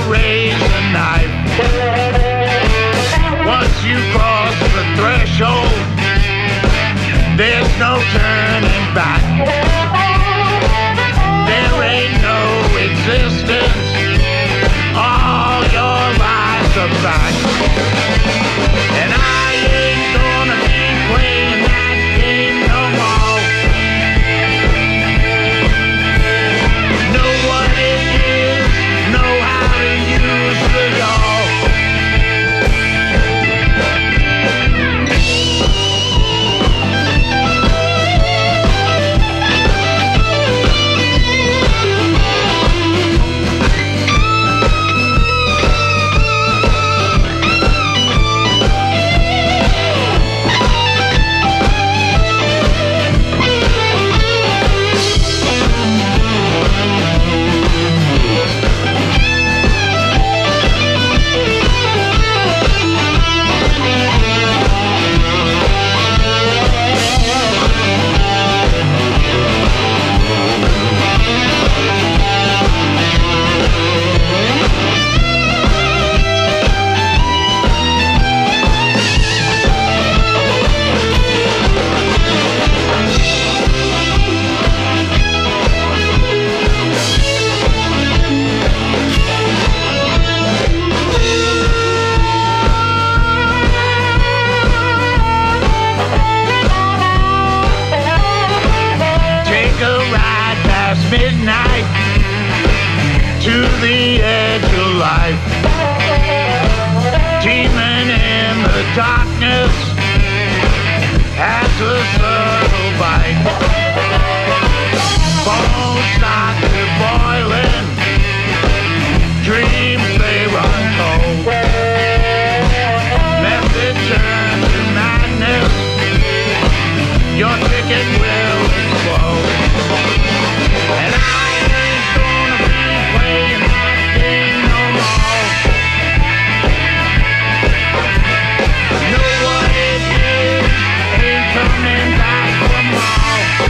raise a knife. Once you cross the threshold, there's no turning back. There ain't no existence. All your lies are back. And I ain't gonna be playing that game no more. Know what it is, know how to use it all. Midnight to the edge of life, teeming in the darkness as a subtle bite. Bones start to boiling, dreams they run cold. Method turns to madness, your ticket will explode. And I ain't gonna be playing that game no more. Know what it is, ain't coming back for more.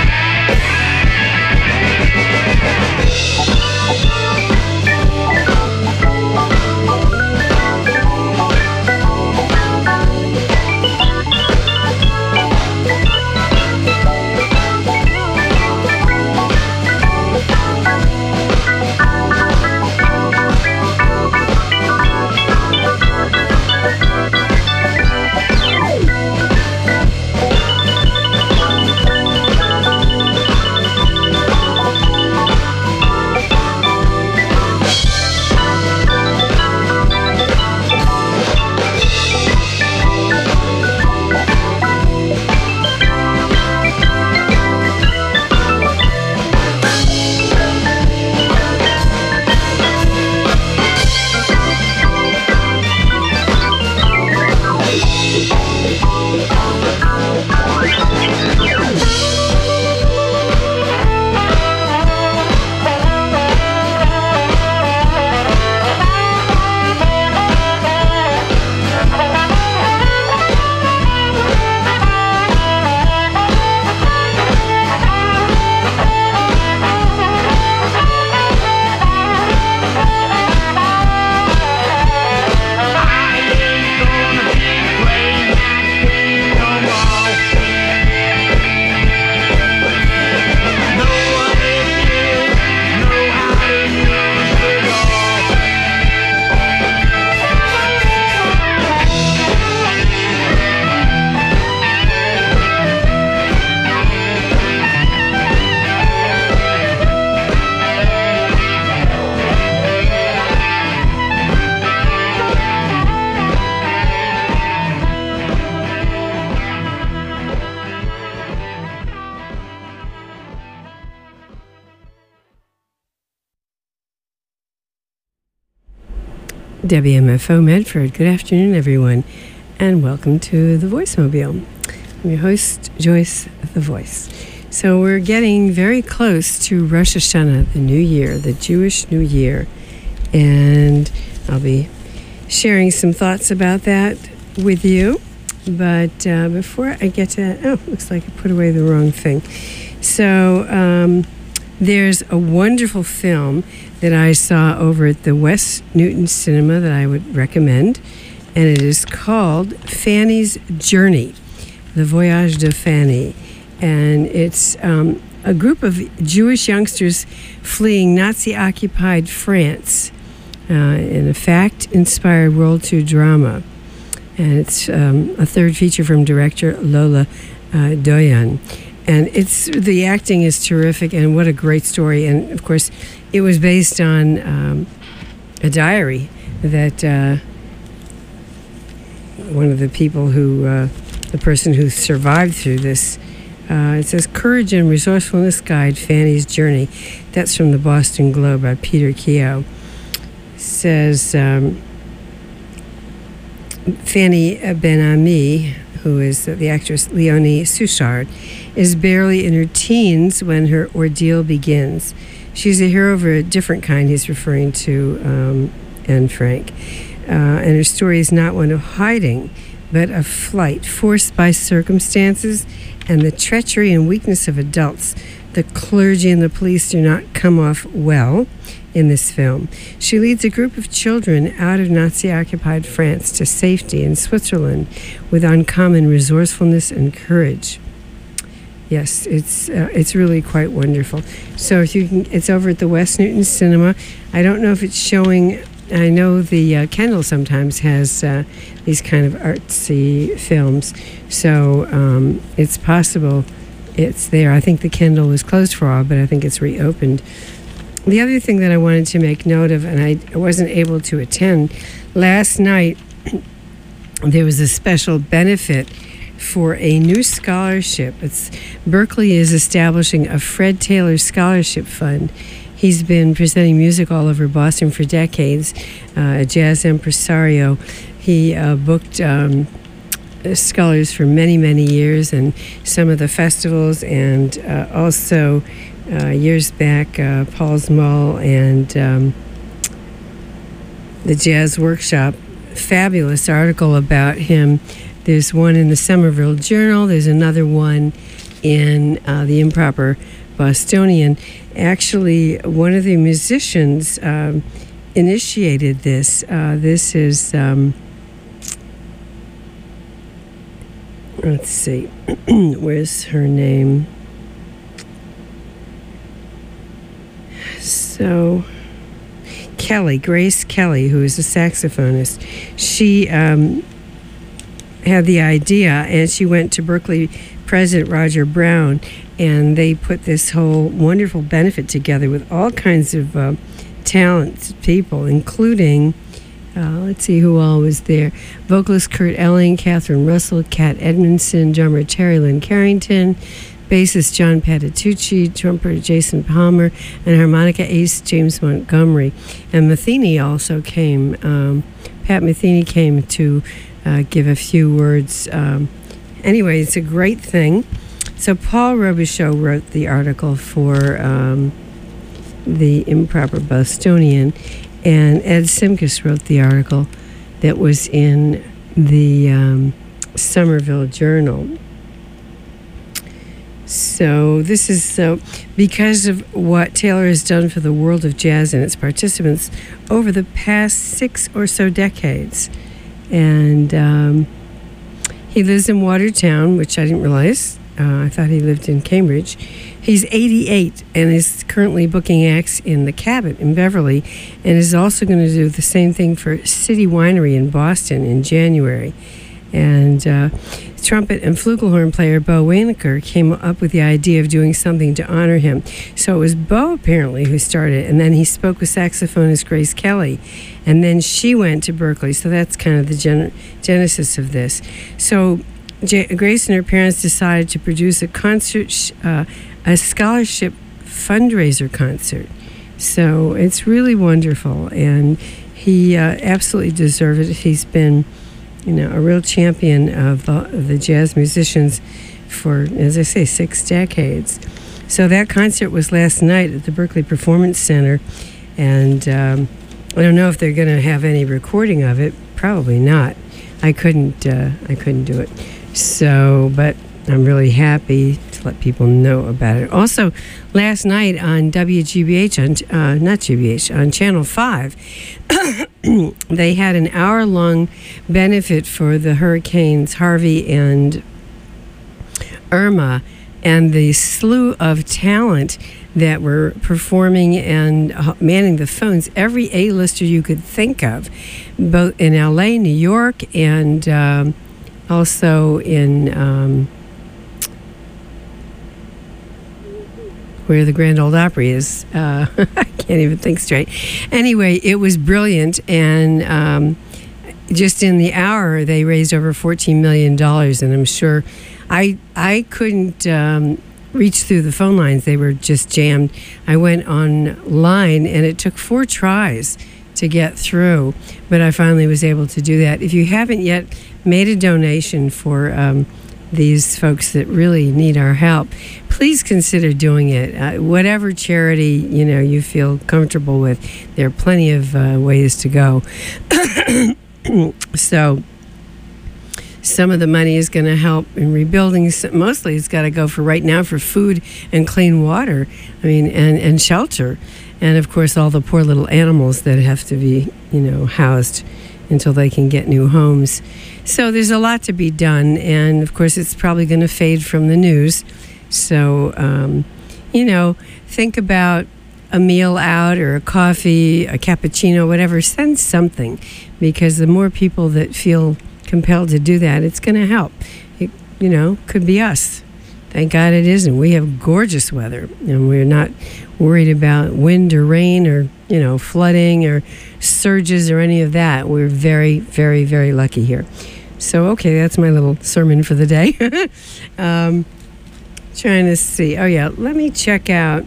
WMFO Medford. Good afternoon, everyone, and welcome to The Voicemobile. I'm your host, Joyce the Voice. So we're getting very close to Rosh Hashanah, the New Year, the Jewish New Year, and I'll be sharing some thoughts about that with you. But before I get to, looks like I put away the wrong thing. So there's a wonderful film that I saw over at the West Newton Cinema that I would recommend, and it is called Fanny's Journey, The Voyage de Fanny. And it's a group of Jewish youngsters fleeing Nazi-occupied France in a fact-inspired World II drama. And it's a third feature from director Lola Doyan. And the acting is terrific, and what a great story. And, of course, it was based on a diary that one of the people the person who survived through this, it says, Courage and Resourcefulness Guide, Fanny's Journey. That's from the Boston Globe by Peter Keogh. It says, Fanny Ben-Ami, who is the actress Leonie Souchard, is barely in her teens when her ordeal begins. She's a hero of a different kind he's referring to, Anne Frank. And her story is not one of hiding, but of flight, forced by circumstances and the treachery and weakness of adults. The clergy and the police do not come off well in this film. She leads a group of children out of Nazi-occupied France to safety in Switzerland with uncommon resourcefulness and courage. Yes, it's really quite wonderful. So if you can, it's over at the West Newton Cinema. I don't know if it's showing. I know the Kendall sometimes has these kind of artsy films, so it's possible it's there. I think the Kendall was closed for a while, but I think it's reopened. The other thing that I wanted to make note of, and I wasn't able to attend, last night there was a special benefit for a new scholarship. Berkeley is establishing a Fred Taylor Scholarship Fund. He's been presenting music all over Boston for decades, a jazz impresario. He booked scholars for many, many years and some of the festivals, and also years back, Paul's Mall and the Jazz Workshop. Fabulous article about him. There's one in the Somerville Journal. There's another one in the Improper Bostonian. Actually, one of the musicians initiated this. This is, let's see, where's her name? So, Grace Kelly, who is a saxophonist, she had the idea, and she went to Berkeley President Roger Brown, and they put this whole wonderful benefit together with all kinds of talented people, including, let's see who all was there, vocalist Kurt Elling, Catherine Russell, Kat Edmondson, drummer Terry Lynn Carrington, bassist John Patitucci, trumpeter Jason Palmer, and harmonica ace James Montgomery. And Matheny also came, Pat Metheny came to give a few words. Anyway, it's a great thing. So Paul Robichaud wrote the article for the Improper Bostonian, and Ed Simkus wrote the article that was in the Somerville Journal. So this is because of what Taylor has done for the world of jazz and its participants over the past 6 or so decades. And he lives in Watertown, which I didn't realize. I thought he lived in Cambridge. He's 88 and is currently booking acts in the Cabot in Beverly, and is also going to do the same thing for City Winery in Boston in January. And trumpet and flugelhorn player Bo Waynecker came up with the idea of doing something to honor him. So it was Bo, apparently, who started it, and then he spoke with saxophonist Grace Kelly, and then she went to Berkeley. So that's kind of the genesis of this. So Grace and her parents decided to produce a concert, a scholarship fundraiser concert. So it's really wonderful, and he absolutely deserved it. He's been, a real champion of the jazz musicians for, as I say, 6 decades. So that concert was last night at the Berkeley Performance Center, and I don't know if they're going to have any recording of it. Probably not. I couldn't do it. So, but I'm really happy to to let people know about it. Also, last night on WGBH, not GBH, on Channel 5, they had an hour-long benefit for the hurricanes Harvey and Irma, and the slew of talent that were performing and manning the phones. Every A-lister you could think of, both in LA, New York, and also in where the Grand Ole Opry is. I can't even think straight. Anyway, it was brilliant, and just in the hour, they raised over $14 million, and I'm sure I couldn't reach through the phone lines. They were just jammed. I went online, and it took 4 tries to get through, but I finally was able to do that. If you haven't yet made a donation for these folks that really need our help, please consider doing it. Whatever charity you feel comfortable with, there are plenty of ways to go. So some of the money is going to help in rebuilding. Mostly it's got to go for right now for food and clean water, and shelter. And of course, all the poor little animals that have to be, housed until they can get new homes. So there's a lot to be done. And of course, it's probably going to fade from the news. So, think about a meal out or a coffee, a cappuccino, whatever. Send something, because the more people that feel compelled to do that, it's going to help. It, could be us. Thank God it isn't. We have gorgeous weather, and we're not worried about wind or rain or, flooding or surges or any of that. We're very, very, very lucky here. So, okay, that's my little sermon for the day. Trying to see. Oh, yeah, let me check out.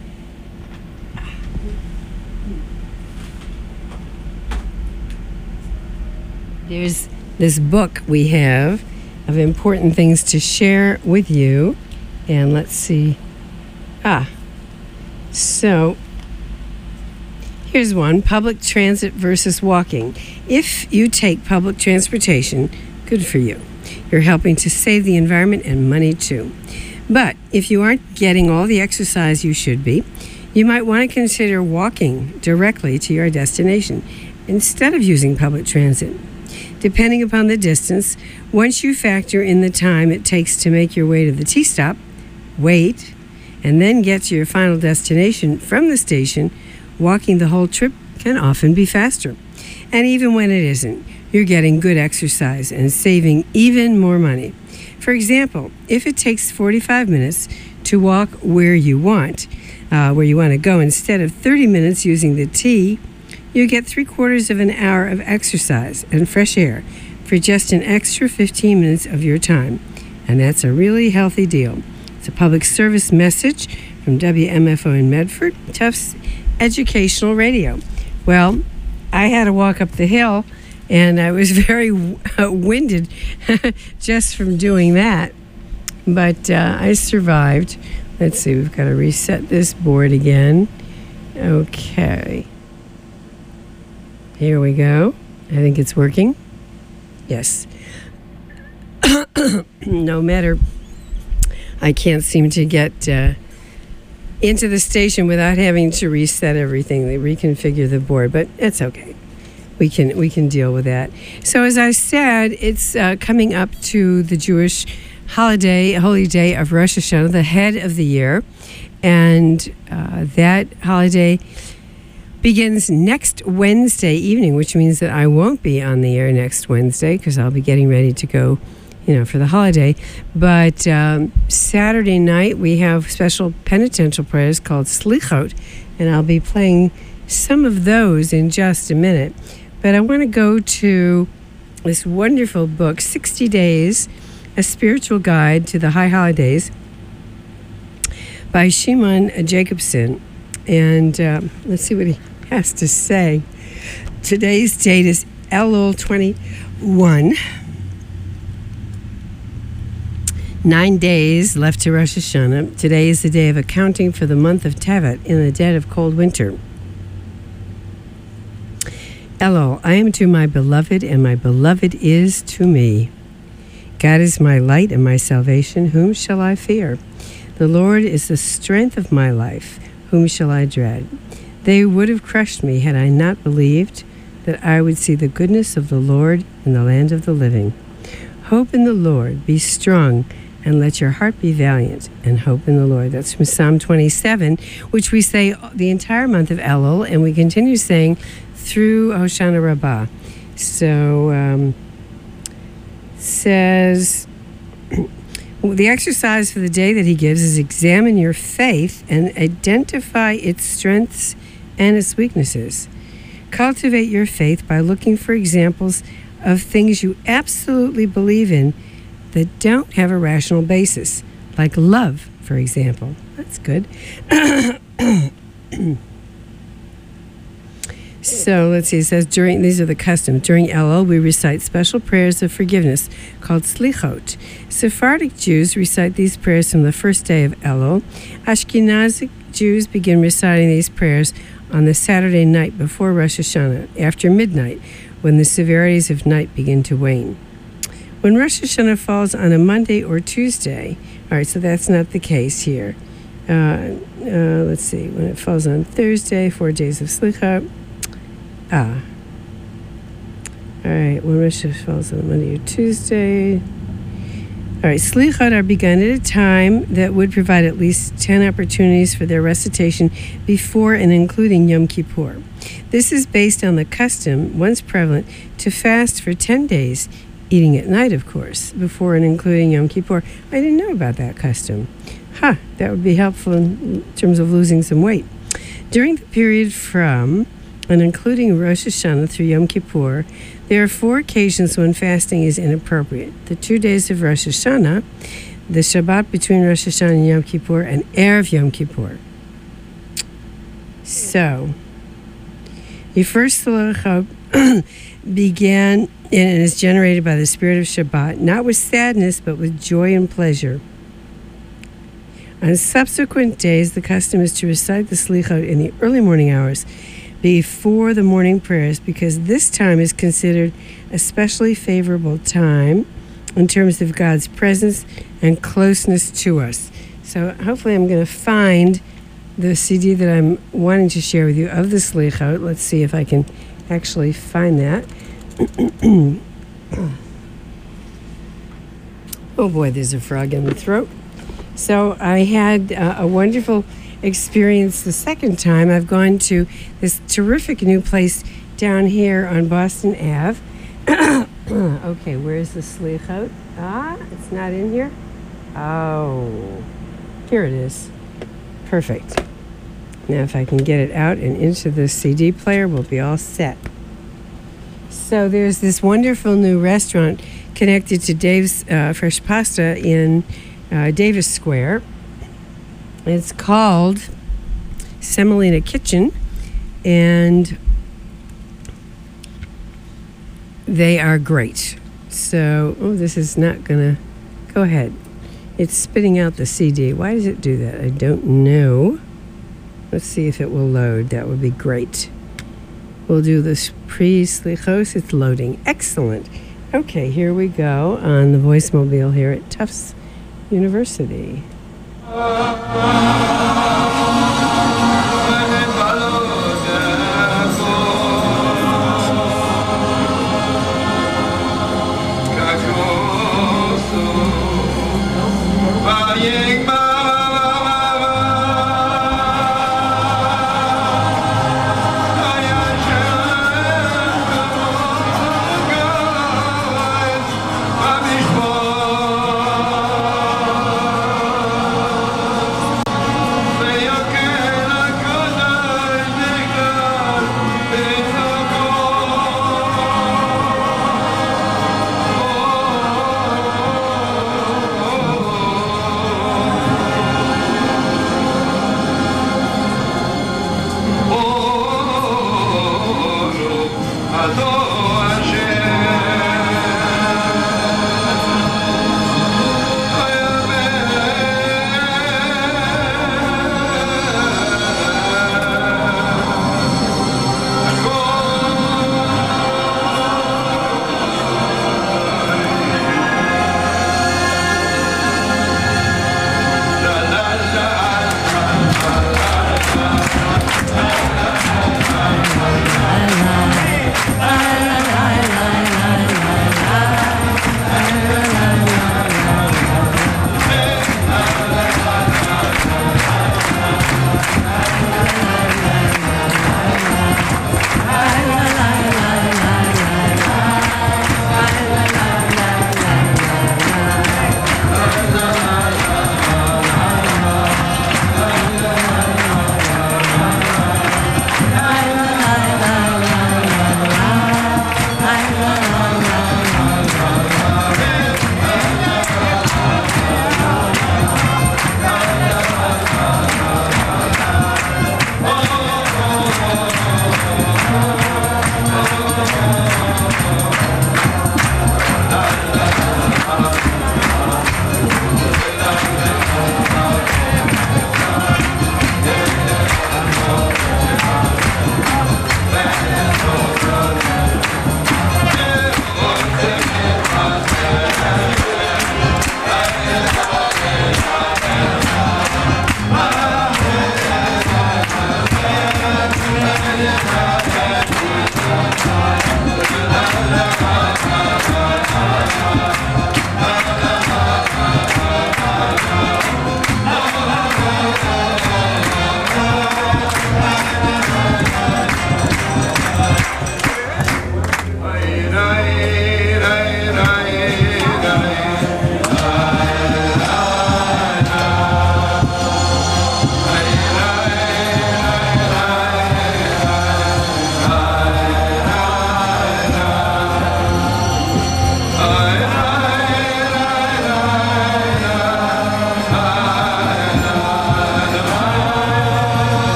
There's this book we have of important things to share with you. And let's see. So here's one: public transit versus walking. If you take public transportation, good for you. You're helping to save the environment and money too. But if you aren't getting all the exercise you should be, you might want to consider walking directly to your destination instead of using public transit. Depending upon the distance, once you factor in the time it takes to make your way to the T-stop, wait, and then get to your final destination from the station, walking the whole trip can often be faster. And even when it isn't, you're getting good exercise and saving even more money. For example, if it takes 45 minutes to walk where you want to go instead of 30 minutes using the T, you get 3/4 of an hour of exercise and fresh air for just an extra 15 minutes of your time. And that's a really healthy deal. It's a public service message from WMFO in Medford, Tufts Educational Radio. Well, I had to walk up the hill, and I was very winded just from doing that. But I survived. Let's see, we've got to reset this board again. Okay. Here we go. I think it's working. Yes. No matter, I can't seem to get into the station without having to reset everything. They reconfigure the board, but it's okay. We can deal with that. So as I said, it's coming up to the Jewish holiday, holy day of Rosh Hashanah, the head of the year, and that holiday begins next Wednesday evening, which means that I won't be on the air next Wednesday because I'll be getting ready to go, for the holiday. But Saturday night we have special penitential prayers called Slichot, and I'll be playing some of those in just a minute. But I want to go to this wonderful book, 60 Days, A Spiritual Guide to the High Holidays, by Shimon Jacobson. And let's see what he has to say. Today's date is Elul 21. 9 days left to Rosh Hashanah. Today is the day of accounting for the month of Tevet in the dead of cold winter. Elul, I am to my beloved, and my beloved is to me. God is my light and my salvation. Whom shall I fear? The Lord is the strength of my life. Whom shall I dread? They would have crushed me had I not believed that I would see the goodness of the Lord in the land of the living. Hope in the Lord, be strong, and let your heart be valiant, and hope in the Lord. That's from Psalm 27, which we say the entire month of Elul, and we continue saying through Hoshana Rabbah. So, says, the exercise for the day that he gives is examine your faith and identify its strengths and its weaknesses. Cultivate your faith by looking for examples of things you absolutely believe in that don't have a rational basis, like love, for example. That's good. So let's see, it says, these are the customs. During Elul, we recite special prayers of forgiveness called slichot. Sephardic Jews recite these prayers from the first day of Elul. Ashkenazic Jews begin reciting these prayers on the Saturday night before Rosh Hashanah, after midnight, when the severities of night begin to wane. When Rosh Hashanah falls on a Monday or Tuesday, all right, so that's not the case here. Let's see, when it falls on Thursday, 4 days of Slicha. All right, when Rosh Hashanah falls on Monday or Tuesday. All right, Slichot are begun at a time that would provide at least 10 opportunities for their recitation before and including Yom Kippur. This is based on the custom, once prevalent, to fast for 10 days, eating at night, of course, before and including Yom Kippur. I didn't know about that custom. That would be helpful in terms of losing some weight. During the period from and including Rosh Hashanah through Yom Kippur, there are 4 occasions when fasting is inappropriate. The 2 days of Rosh Hashanah, the Shabbat between Rosh Hashanah and Yom Kippur, and Erev Yom Kippur. So, your first Slichot began and is generated by the spirit of Shabbat, not with sadness, but with joy and pleasure. On subsequent days, the custom is to recite the Slichot in the early morning hours before the morning prayers, because this time is considered a especially favorable time in terms of God's presence and closeness to us. So hopefully I'm going to find the CD that I'm wanting to share with you of the Slichot. Let's see if I can actually find that. Oh boy, there's a frog in the throat. So I had a wonderful experience the second time. I've gone to this terrific new place down here on Boston Ave. Okay, where's the Slichot? It's not in here? Oh, here it is. Perfect. Now if I can get it out and into the CD player, we'll be all set. So there's this wonderful new restaurant connected to Dave's Fresh Pasta in Davis Square. It's called Semolina Kitchen, and they are great. So, this is not going to go ahead. It's spitting out the CD. Why does it do that? I don't know. Let's see if it will load. That would be great. We'll do this pre-Slichos. It's loading. Excellent. Okay, here we go on the Voicemobile here at Tufts University.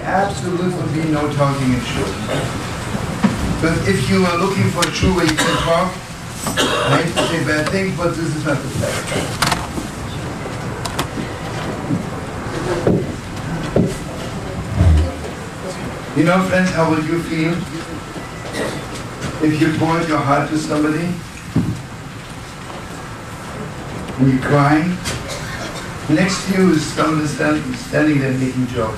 absolutely be no talking in shul. But if you are looking for a shul where you can talk, I hate to say bad things, but this is not the place. You know, friends, how would you feel if you poured your heart to somebody and you're crying? Next to you is somebody standing there making jokes.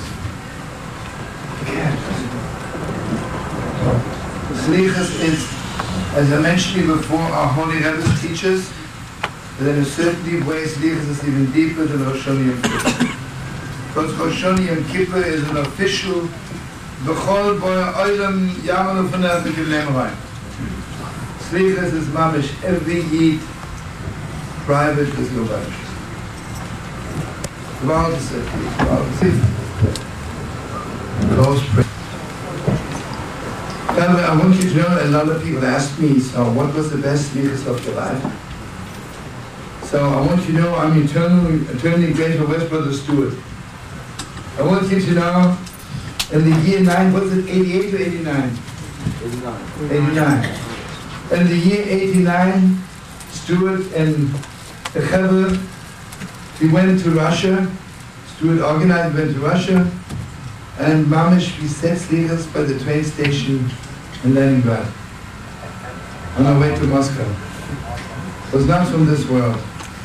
Slichus is, as I mentioned to you before, our holy Rebbe teaches that in a certain deep way, Slichus is even deeper than Rosh Hashanah Yom Kippur. Because Rosh Hashanah Yom Kippur is an official B'chol Boya Olam Yamanu F'nei B'Kilem Rein. Slichus is mamish every Yid private is Lubavitch. Close prayer. I want you to know, a lot of people ask me, so what was the best slichus of your life? So I want you to know I'm eternally grateful West Brother Stewart. I want you to know, in the year 9, was it 88 or 89? 89. In the year 89, Stewart and the Chaver, we went to Russia. Stewart organized, went to Russia, and mamish, we set slichus by the train station in Leningrad on our way to Moscow. It was not from this world.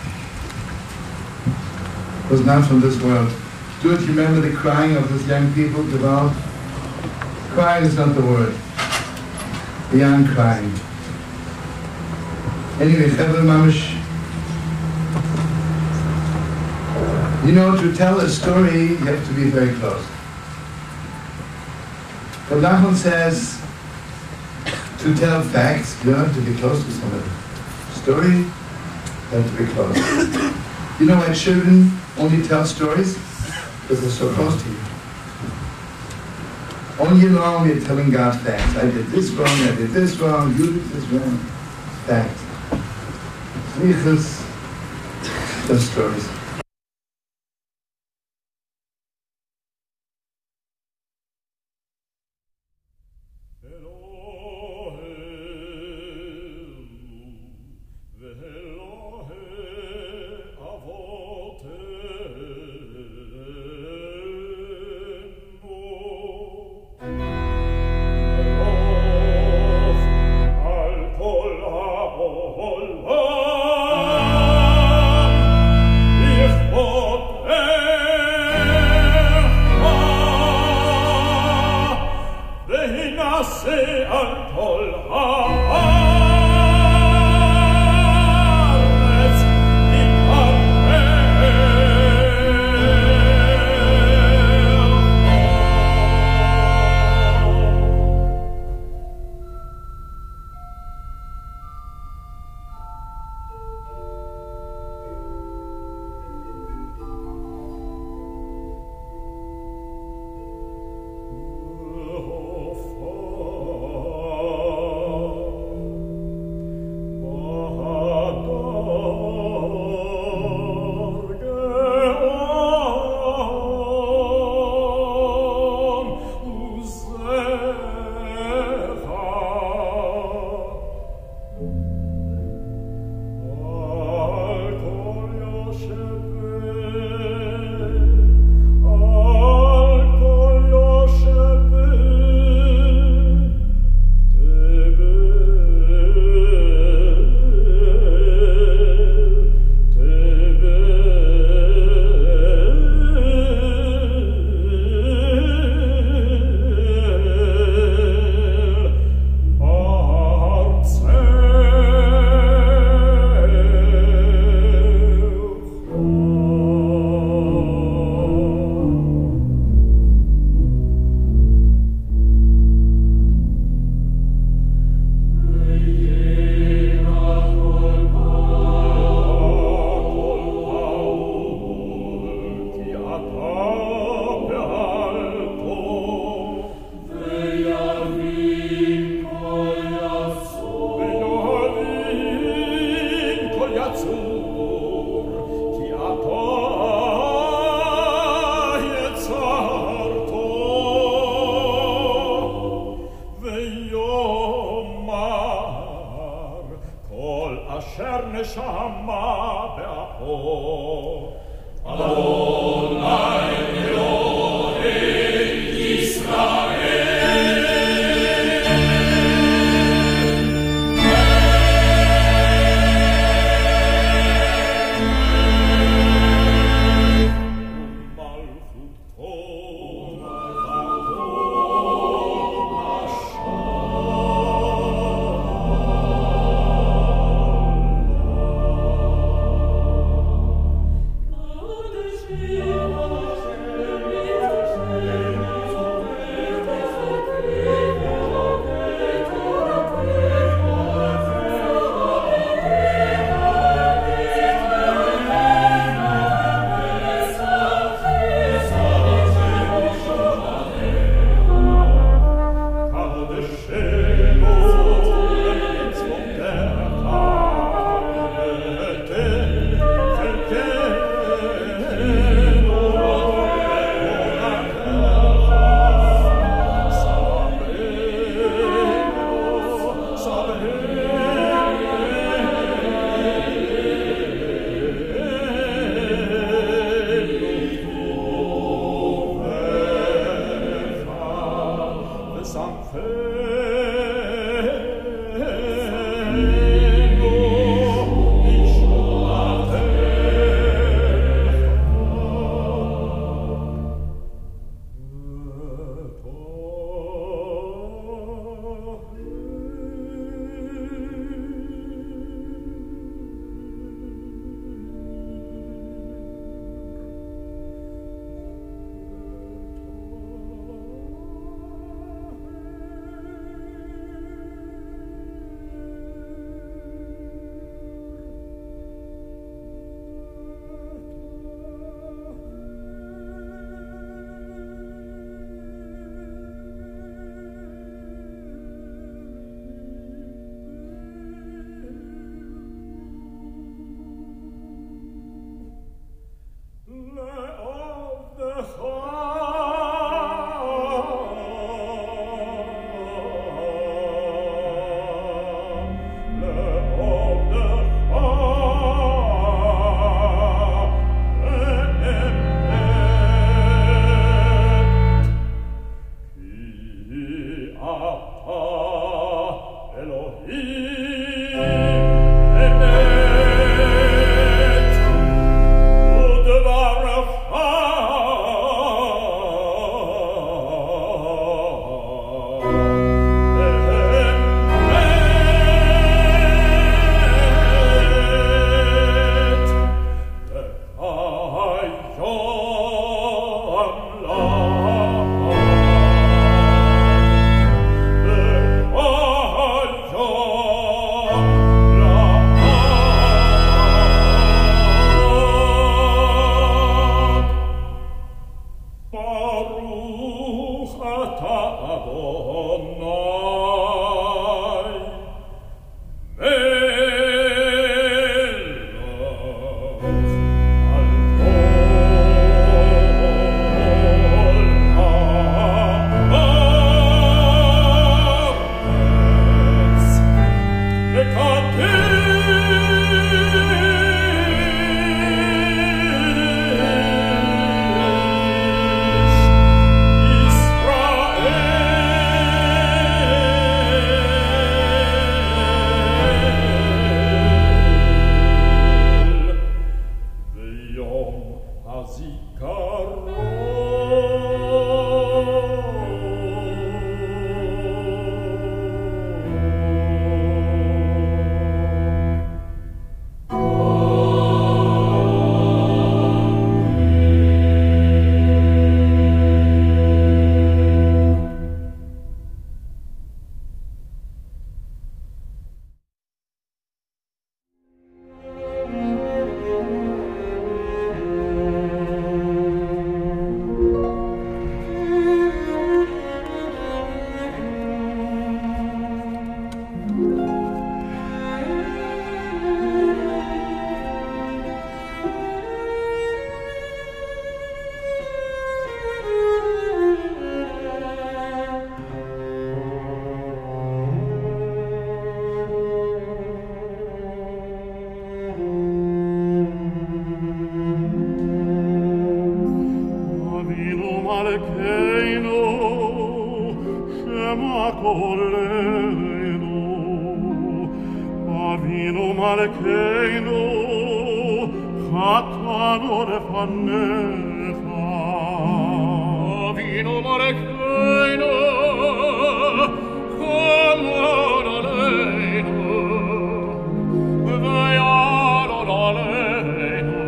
It was not from this world. Stewart, you remember the crying of those young people devout? Crying is not the word. Beyond crying. Anyway, Chaver mamish. You know, to tell a story, you have to be very close. But Nachman says, to tell facts, you don't have to be close to somebody. Story, you have to be close. You know why children only tell stories? Because they're so close to you. All year long, we're telling God facts. I did this wrong, I did this wrong, you did this wrong. Facts. Slichus, just stories. coleno, avino malcheino, Catano ne fannefa. Avino malcheino, Camona leino, Veiano leino,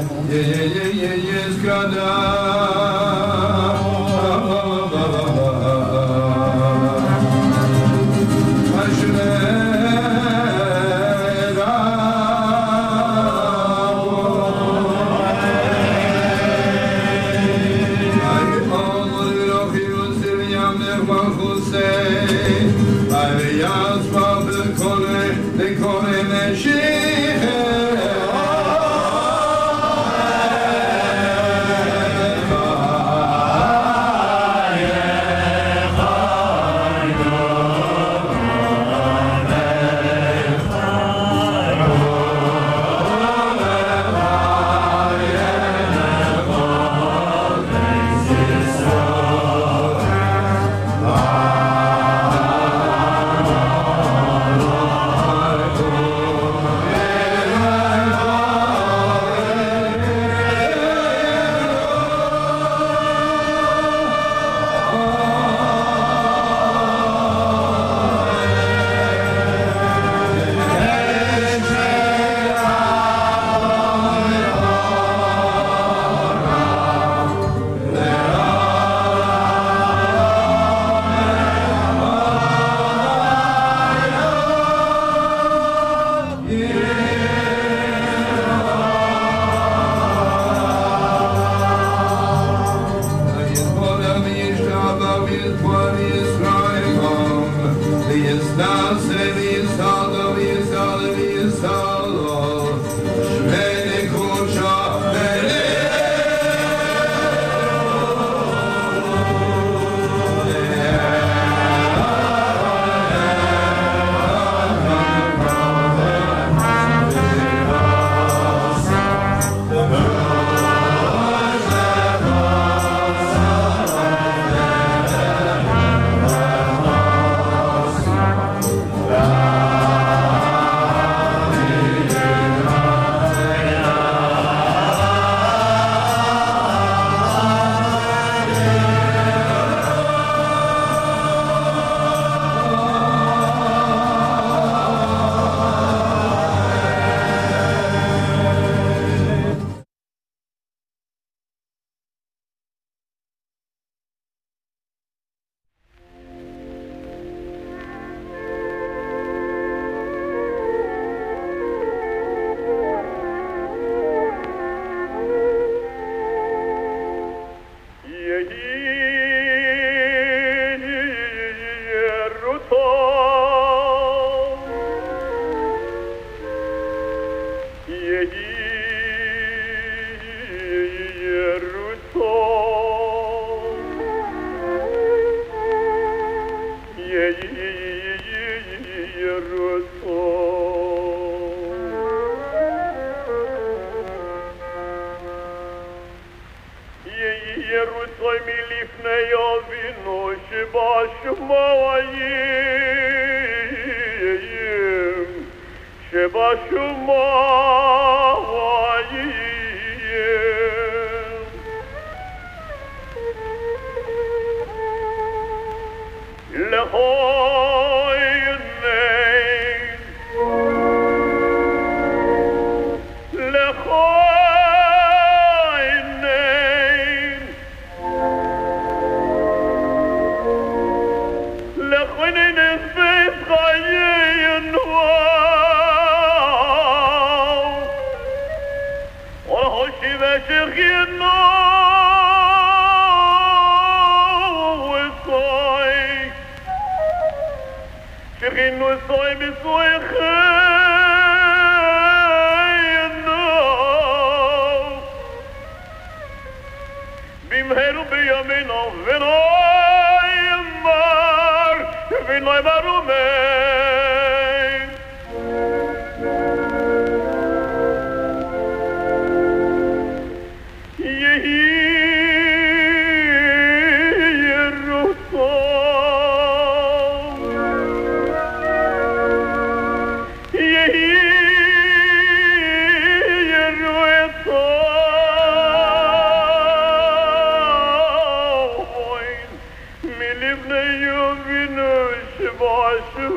Livne ju vinus, vaš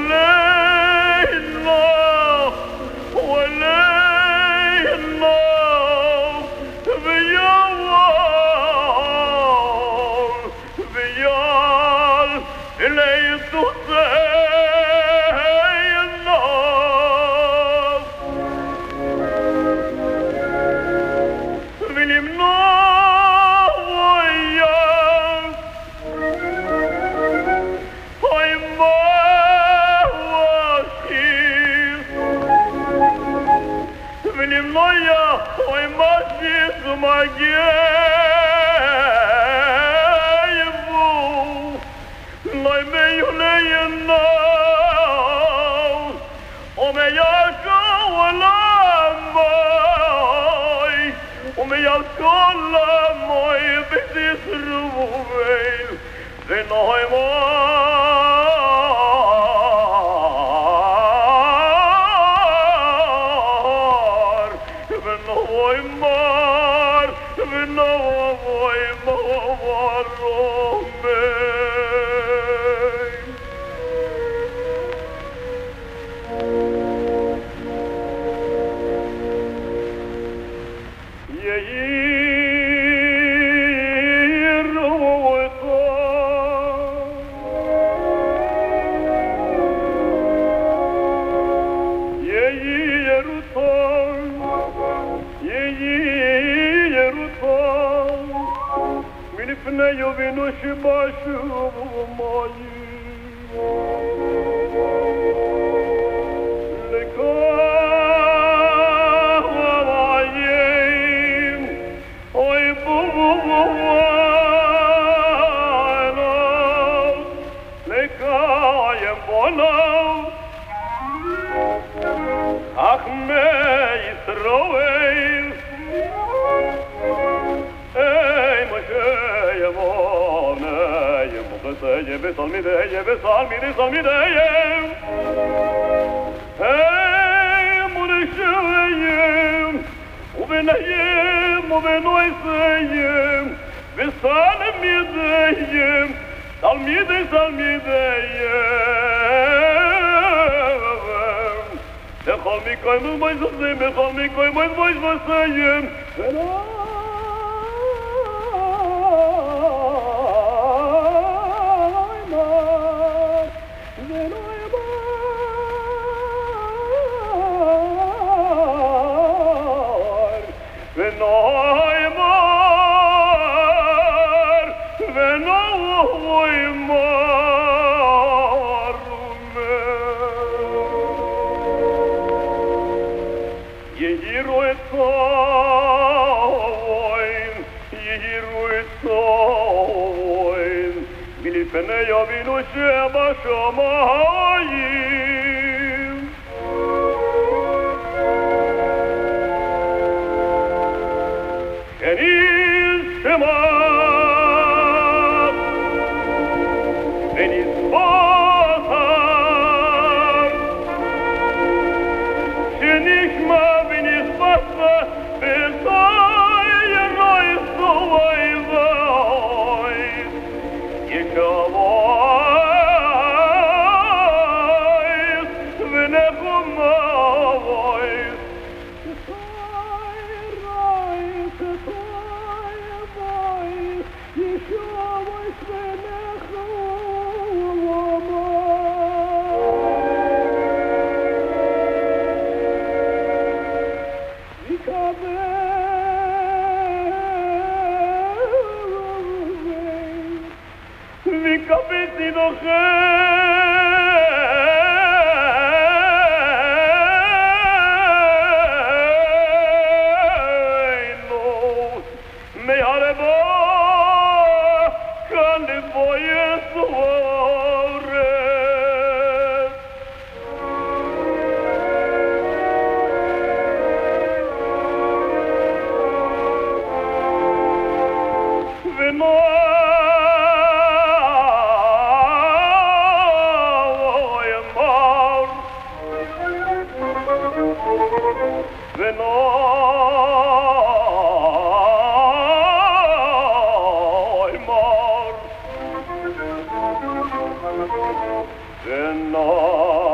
No.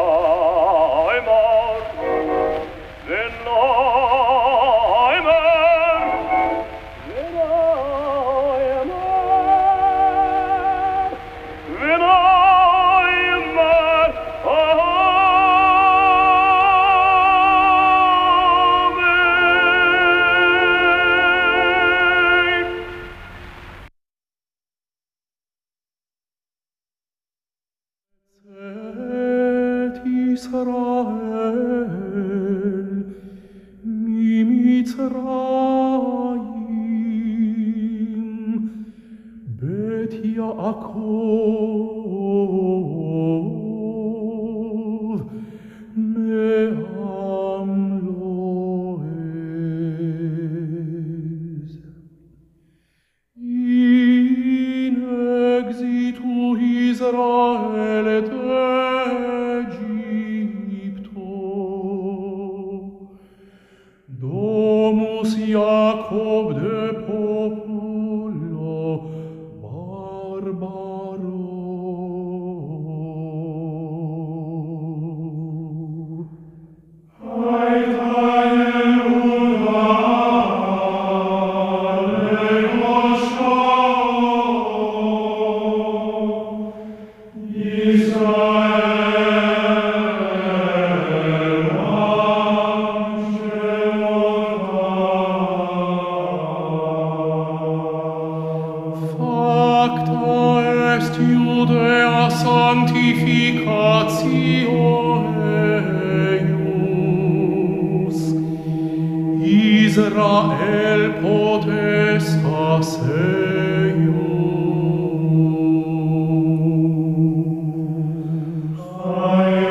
ישראל ממצרים בית יעקב מעם לא עז. In exitu Israel et Egypto, domus Jacob de populo barbaro. Facta est Iudea sanctificatio eius, Israel potestas eius.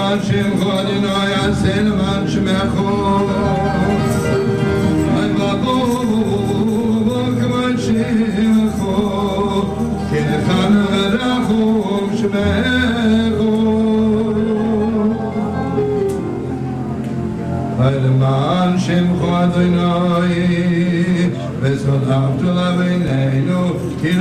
למען שמך אדוני עשה למען שמך אי בבוק למען שמך כי לכאן ורחום שמך אי למען שמך אדוני וסלחת לביננו כי